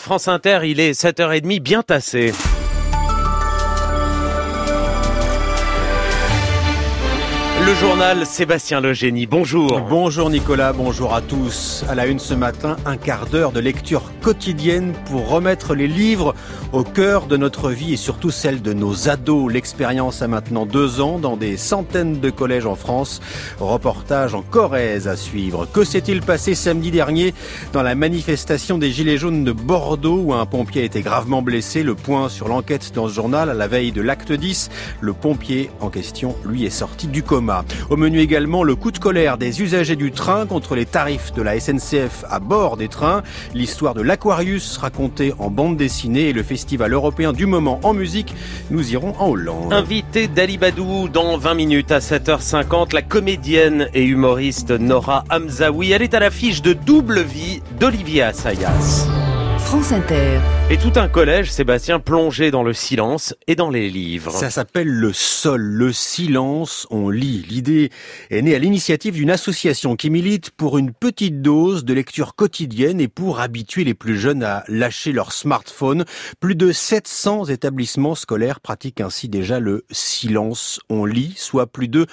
France Inter, il est 7h30 bien tassé. Le journal Sébastien Legénie, bonjour. Bonjour Nicolas, bonjour à tous. À la une ce matin, un quart d'heure de lecture quotidienne pour remettre les livres au cœur de notre vie et surtout celle de nos ados. L'expérience a maintenant 2 ans dans des centaines de collèges en France. Reportage en Corrèze à suivre. Que s'est-il passé samedi dernier dans la manifestation des Gilets jaunes de Bordeaux où un pompier a été gravement blessé? Le point sur l'enquête dans ce journal à la veille de l'acte 10. Le pompier en question, lui, est sorti du coma. Au menu également, le coup de colère des usagers du train contre les tarifs de la SNCF à bord des trains, l'histoire de l'Aquarius racontée en bande dessinée et le festival européen du moment en musique. Nous irons en Hollande. Invité d'Ali Badou dans 20 minutes à 7h50, la comédienne et humoriste Nora Hamzaoui. Elle est à l'affiche de Double Vie d'Olivier Assayas. France Inter. Et tout un collège, Sébastien, plongé dans le silence et dans les livres. Ça s'appelle le sol, le silence, on lit. L'idée est née à l'initiative d'une association qui milite pour une petite dose de lecture quotidienne et pour habituer les plus jeunes à lâcher leur smartphone. Plus de 700 établissements scolaires pratiquent ainsi déjà le silence, on lit, soit plus de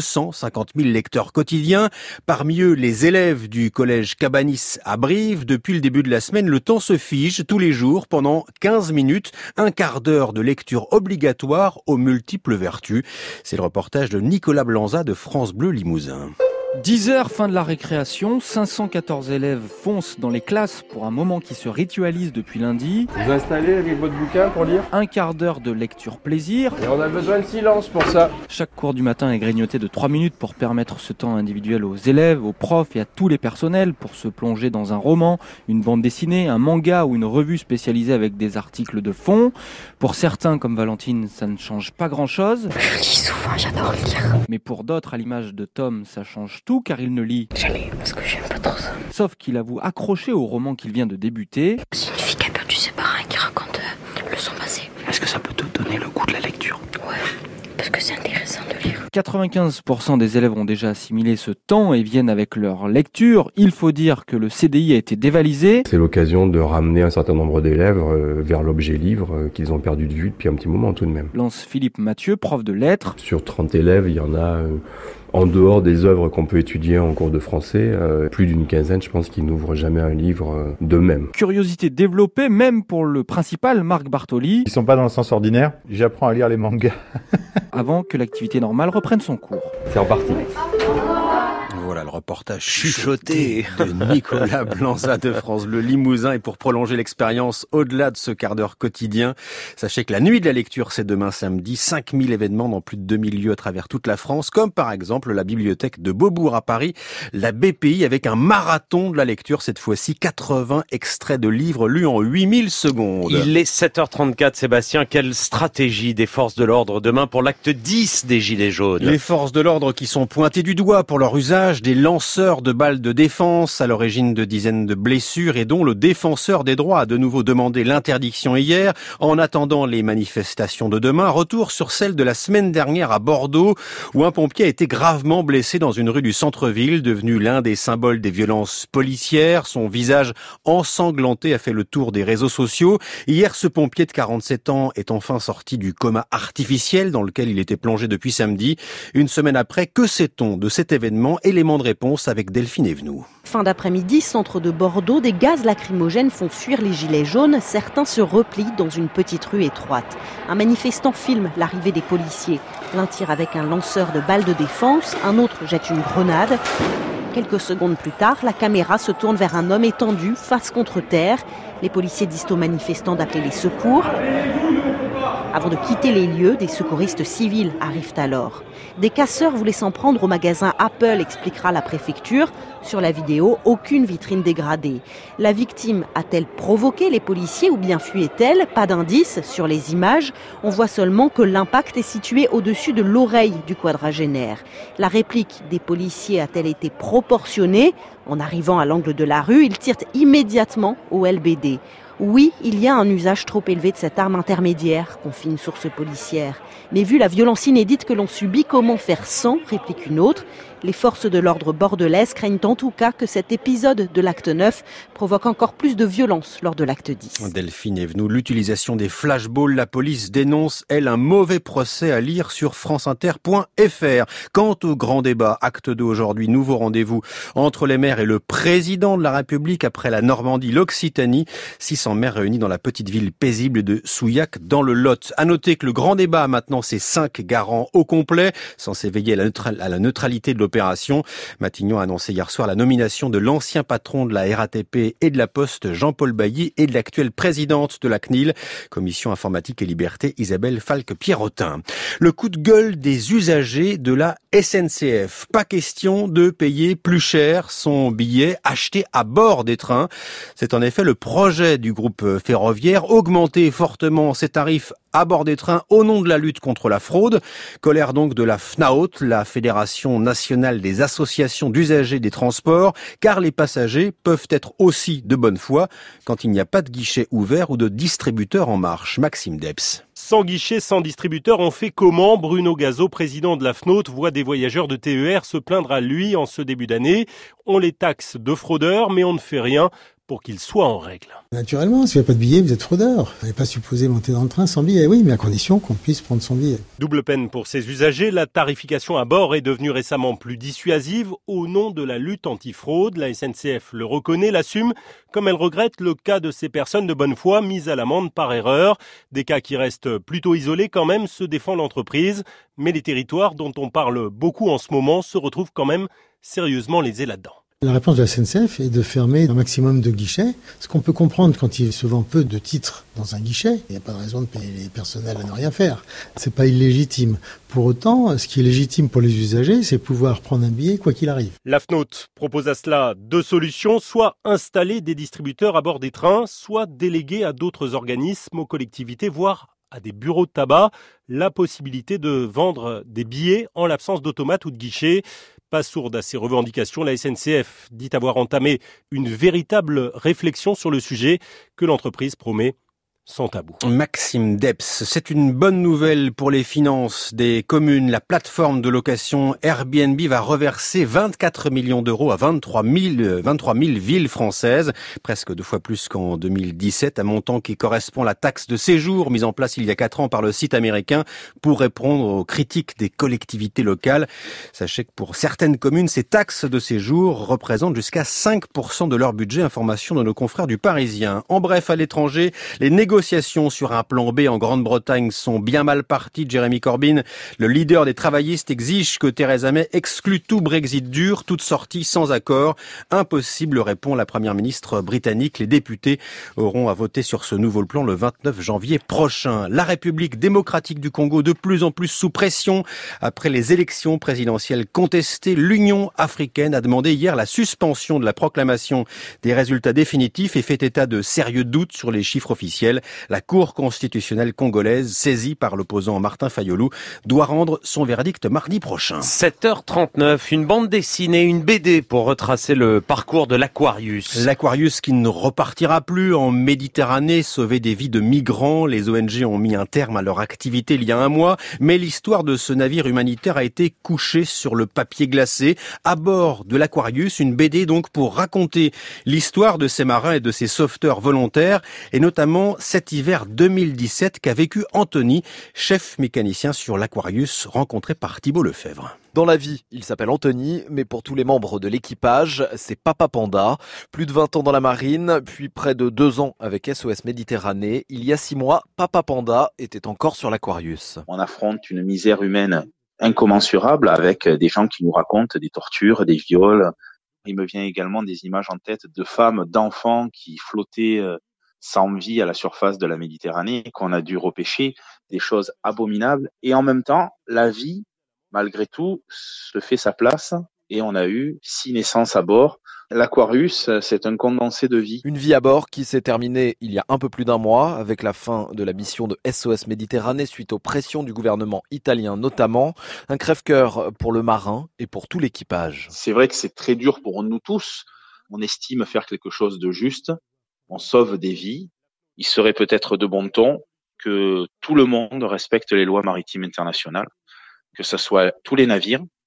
250 000 lecteurs quotidiens. Parmi eux, les élèves du collège Cabanis à Brive. Depuis le début de la semaine, le temps se fige tous les jours pendant 15 minutes, un quart d'heure de lecture obligatoire aux multiples vertus. C'est le reportage de Nicolas Blanza de France Bleu Limousin. 10h, fin de la récréation, 514 élèves foncent dans les classes pour un moment qui se ritualise depuis lundi. Vous installez avec votre bouquin pour lire. Un quart d'heure de lecture plaisir. Et on a besoin de silence pour ça. Chaque cours du matin est grignoté de 3 minutes pour permettre ce temps individuel aux élèves, aux profs et à tous les personnels pour se plonger dans un roman, une bande dessinée, un manga ou une revue spécialisée avec des articles de fond. Pour certains, comme Valentine, ça ne change pas grand-chose. Je lis souvent, j'adore lire. Mais pour d'autres, à l'image de Tom, ça change tout car il ne lit jamais parce que j'aime pas trop ça. Sauf qu'il avoue accroché au roman qu'il vient de débuter. C'est une fille qui a perdu ses parents et qui raconte le son passé. Est-ce que ça peut te donner le goût de la lecture? Ouais, parce que c'est intéressant de lire. 95% des élèves ont déjà assimilé ce temps et viennent avec leur lecture. Il faut dire que le CDI a été dévalisé. C'est l'occasion de ramener un certain nombre d'élèves vers l'objet livre qu'ils ont perdu de vue depuis un petit moment tout de même. Lance Philippe Mathieu, prof de lettres. Sur 30 élèves, il y en a... En dehors des œuvres qu'on peut étudier en cours de français, plus d'une quinzaine, je pense, qui n'ouvrent jamais un livre d'eux-mêmes. Curiosité développée, même pour le principal, Marc Bartoli. Ils sont pas dans le sens ordinaire. J'apprends à lire les mangas. Avant que l'activité normale reprenne son cours. C'est reparti. Voilà le reportage chuchoté de Nicolas Blanza de France Bleu Limousin. Et pour prolonger l'expérience au-delà de ce quart d'heure quotidien, sachez que la nuit de la lecture, c'est demain samedi. 5000 événements dans plus de 2000 lieux à travers toute la France, comme par exemple la bibliothèque de Beaubourg à Paris, la BPI, avec un marathon de la lecture, cette fois-ci 80 extraits de livres lus en 8000 secondes. Il est 7h34, Sébastien. Quelle stratégie des forces de l'ordre demain pour l'acte 10 des Gilets jaunes? Les forces de l'ordre qui sont pointées du doigt pour leur usage des lanceurs de balles de défense à l'origine de dizaines de blessures et dont le défenseur des droits a de nouveau demandé l'interdiction hier. En attendant les manifestations de demain, retour sur celle de la semaine dernière à Bordeaux où un pompier a été gravement blessé dans une rue du centre-ville, devenu l'un des symboles des violences policières. Son visage ensanglanté a fait le tour des réseaux sociaux. Hier, ce pompier de 47 ans est enfin sorti du coma artificiel dans lequel il était plongé depuis samedi. Une semaine après, que sait-on de cet événement? Élément de réponse avec Delphine Evenou. Fin d'après-midi, centre de Bordeaux, des gaz lacrymogènes font fuir les gilets jaunes. Certains se replient dans une petite rue étroite. Un manifestant filme l'arrivée des policiers. L'un tire avec un lanceur de balles de défense, un autre jette une grenade. Quelques secondes plus tard, la caméra se tourne vers un homme étendu, face contre terre. Les policiers disent aux manifestants d'appeler les secours. Avant de quitter les lieux, des secouristes civils arrivent alors. Des casseurs voulaient s'en prendre au magasin Apple, expliquera la préfecture. Sur la vidéo, aucune vitrine dégradée. La victime a-t-elle provoqué les policiers ou bien fuyait-elle? Pas d'indice sur les images. On voit seulement que l'impact est situé au-dessus de l'oreille du quadragénaire. La réplique des policiers a-t-elle été proportionnée? En arrivant à l'angle de la rue, ils tirent immédiatement au LBD. Oui, il y a un usage trop élevé de cette arme intermédiaire, confie une source policière. Mais vu la violence inédite que l'on subit, comment faire sans, réplique une autre. Les forces de l'ordre bordelaises craignent en tout cas que cet épisode de l'acte 9 provoque encore plus de violence lors de l'acte 10. Delphine Evenou, l'utilisation des flashballs, la police dénonce, elle, un mauvais procès à lire sur franceinter.fr. Quant au grand débat, acte 2 aujourd'hui, nouveau rendez-vous entre les maires et le président de la République après la Normandie, l'Occitanie. 600 maires réunis dans la petite ville paisible de Souillac dans le Lot. À noter que le grand débat a maintenant ses 5 garants au complet, censés veiller à la neutralité de l'opération. Matignon a annoncé hier soir la nomination de l'ancien patron de la RATP et de la Poste, Jean-Paul Bailly, et de l'actuelle présidente de la CNIL, Commission Informatique et Liberté, Isabelle Falque-Pierrotin. Le coup de gueule des usagers de la SNCF. Pas question de payer plus cher son billet acheté à bord des trains. C'est en effet le projet du groupe ferroviaire, augmenter fortement ses tarifs à bord des trains au nom de la lutte contre la fraude. Colère donc de la FNAOT, la Fédération nationale des associations d'usagers des transports, car les passagers peuvent être aussi de bonne foi quand il n'y a pas de guichet ouvert ou de distributeur en marche. Maxime Debs. Sans guichet, sans distributeur, on fait comment ? Bruno Gazo, président de la FNAOT, voit des voyageurs de TER se plaindre à lui en ce début d'année. On les taxe de fraudeurs, mais on ne fait rien pour qu'ils soient en règle. Naturellement, si vous n'avez pas de billet, vous êtes fraudeur. Vous n'êtes pas supposé monter dans le train sans billet. Oui, mais à condition qu'on puisse prendre son billet. Double peine pour ces usagers. La tarification à bord est devenue récemment plus dissuasive au nom de la lutte anti-fraude. La SNCF le reconnaît, l'assume, comme elle regrette le cas de ces personnes de bonne foi mises à l'amende par erreur. Des cas qui restent plutôt isolés quand même, se défend l'entreprise. Mais les territoires dont on parle beaucoup en ce moment se retrouvent quand même sérieusement lésés là-dedans. La réponse de la SNCF est de fermer un maximum de guichets. Ce qu'on peut comprendre quand il se vend peu de titres dans un guichet, il n'y a pas de raison de payer les personnels à ne rien faire. C'est pas illégitime. Pour autant, ce qui est légitime pour les usagers, c'est pouvoir prendre un billet quoi qu'il arrive. La FNAOT propose à cela 2 solutions, soit installer des distributeurs à bord des trains, soit déléguer à d'autres organismes, aux collectivités, voire à des bureaux de tabac, la possibilité de vendre des billets en l'absence d'automate ou de guichet. Pas sourde à ces revendications, la SNCF dit avoir entamé une véritable réflexion sur le sujet que l'entreprise promet sans tabou. Maxime Debs, c'est une bonne nouvelle pour les finances des communes. La plateforme de location Airbnb va reverser 24 millions d'euros à 23 000 villes françaises, presque 2 fois plus qu'en 2017, un montant qui correspond à la taxe de séjour mise en place il y a 4 ans par le site américain pour répondre aux critiques des collectivités locales. Sachez que pour certaines communes, ces taxes de séjour représentent jusqu'à 5% de leur budget. Information de nos confrères du Parisien. En bref, à l'étranger, les négociations sur un plan B en Grande-Bretagne sont bien mal parties. Jeremy Corbyn, le leader des travaillistes, exige que Theresa May exclue tout Brexit dur, toute sortie sans accord. Impossible, répond la première ministre britannique. Les députés auront à voter sur ce nouveau plan le 29 janvier prochain. La République démocratique du Congo, de plus en plus sous pression après les élections présidentielles contestées. L'Union africaine a demandé hier la suspension de la proclamation des résultats définitifs et fait état de sérieux doutes sur les chiffres officiels. La Cour constitutionnelle congolaise, saisie par l'opposant Martin Fayulu, doit rendre son verdict mardi prochain. 7h39, une bande dessinée, une BD pour retracer le parcours de l'Aquarius. L'Aquarius qui ne repartira plus en Méditerranée, sauver des vies de migrants. Les ONG ont mis un terme à leur activité il y a 1 mois, mais l'histoire de ce navire humanitaire a été couchée sur le papier glacé. À bord de l'Aquarius, une BD donc pour raconter l'histoire de ces marins et de ces sauveteurs volontaires, et notamment cet hiver 2017 qu'a vécu Anthony, chef mécanicien sur l'Aquarius, rencontré par Thibault Lefebvre. Dans la vie, il s'appelle Anthony, mais pour tous les membres de l'équipage, c'est Papa Panda. Plus de 20 ans dans la marine, puis près de 2 ans avec SOS Méditerranée. Il y a 6 mois, Papa Panda était encore sur l'Aquarius. On affronte une misère humaine incommensurable avec des gens qui nous racontent des tortures, des viols. Il me vient également des images en tête de femmes, d'enfants qui flottaient sans vie à la surface de la Méditerranée, qu'on a dû repêcher, des choses abominables. Et en même temps, la vie, malgré tout, se fait sa place et on a eu 6 naissances à bord. L'Aquarius, c'est un condensé de vie. Une vie à bord qui s'est terminée il y a un peu plus d'1 mois avec la fin de la mission de SOS Méditerranée suite aux pressions du gouvernement italien notamment. Un crève-cœur pour le marin et pour tout l'équipage. C'est vrai que c'est très dur pour nous tous. On estime faire quelque chose de juste. On sauve des vies. Il serait peut-être de bon ton que tout le monde respecte les lois maritimes internationales, que ce soit tous les navires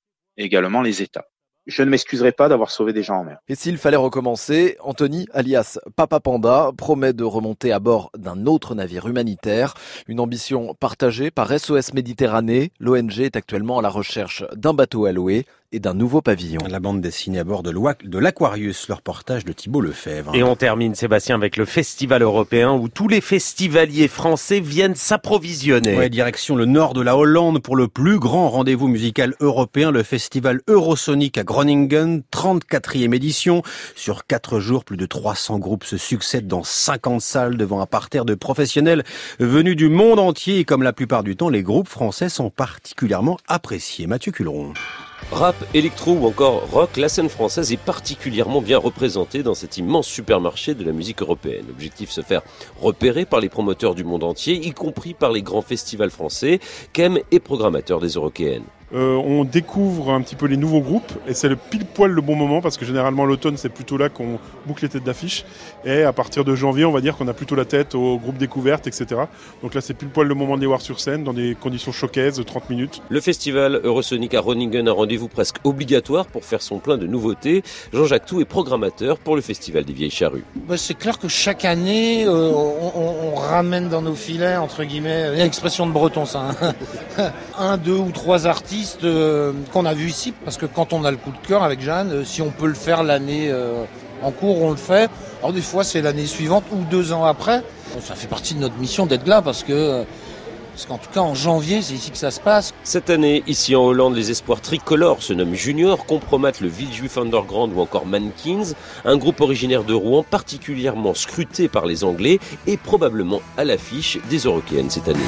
également les États. Je ne m'excuserai pas d'avoir sauvé des gens en mer. Et s'il fallait recommencer, Anthony, alias Papa Panda, promet de remonter à bord d'un autre navire humanitaire. Une ambition partagée par SOS Méditerranée. L'ONG est actuellement à la recherche d'un bateau à louer et d'un nouveau pavillon. La bande dessinée à bord de l'Aquarius, le reportage de Thibault Lefebvre. Et on termine, Sébastien, avec le festival européen où tous les festivaliers français viennent s'approvisionner. Ouais, direction le nord de la Hollande pour le plus grand rendez-vous musical européen, le festival Eurosonic à Groningen, 34e édition. Sur 4 jours, plus de 300 groupes se succèdent dans 50 salles devant un parterre de professionnels venus du monde entier. Et comme la plupart du temps, les groupes français sont particulièrement appréciés. Mathieu Culeron. Rap, électro ou encore rock, la scène française est particulièrement bien représentée dans cet immense supermarché de la musique européenne. L'objectif, se faire repérer par les promoteurs du monde entier, y compris par les grands festivals français, qu'aiment et programmateurs des Eurockéennes. On découvre un petit peu les nouveaux groupes et c'est pile poil le bon moment parce que généralement l'automne c'est plutôt là qu'on boucle les têtes d'affiche et à partir de janvier on va dire qu'on a plutôt la tête aux groupes découvertes, etc. Donc là c'est pile poil le moment de les voir sur scène dans des conditions showcase de 30 minutes. Le festival Eurosonic à Groningen, un rendez-vous presque obligatoire pour faire son plein de nouveautés. Jean-Jacques Tout est programmateur pour le festival des Vieilles Charrues. C'est clair que chaque année on ramène dans nos filets entre guillemets, l'expression de breton ça, hein. 1, 2 ou 3 artistes qu'on a vu ici, parce que quand on a le coup de cœur avec Jeanne, si on peut le faire l'année en cours, on le fait. Alors des fois c'est l'année suivante ou 2 ans après. Ça fait partie de notre mission d'être là parce qu'en tout cas en janvier c'est ici que ça se passe. Cette année, ici en Hollande, les espoirs tricolores se nomment Junior, compromettent le Villejuif Underground ou encore Mankins, un groupe originaire de Rouen particulièrement scruté par les Anglais et probablement à l'affiche des Eurockéennes cette année.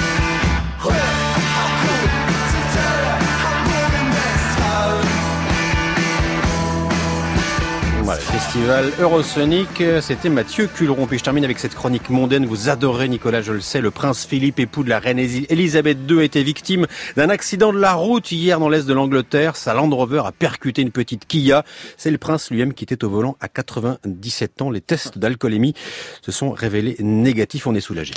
Voilà, festival Eurosonic, c'était Mathieu Culeron. Puis je termine avec cette chronique mondaine. Vous adorez Nicolas, je le sais. Le prince Philippe, époux de la reine Elisabeth II, a été victime d'un accident de la route hier dans l'est de l'Angleterre. Sa Land Rover a percuté une petite Kia. C'est le prince lui-même qui était au volant à 97 ans. Les tests d'alcoolémie se sont révélés négatifs. On est soulagés.